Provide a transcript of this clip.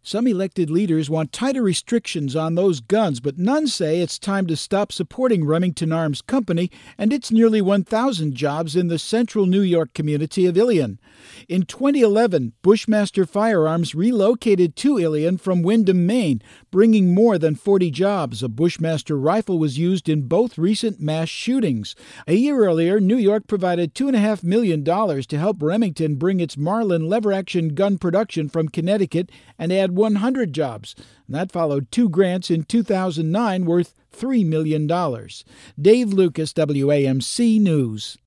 Some elected leaders want tighter restrictions on those guns, but none say it's time to stop supporting Remington Arms Company and its nearly 1,000 jobs in the central New York community of Ilion. In 2011, Bushmaster Firearms relocated to Ilion from Windham, Maine, bringing more than 40 jobs. A Bushmaster rifle was used in both recent mass shootings. A year earlier, New York provided $2.5 million to help Remington bring its Marlin lever-action gun production from Connecticut and add 100 jobs. That followed 2 grants in 2009 worth $3 million. Dave Lucas, WAMC News.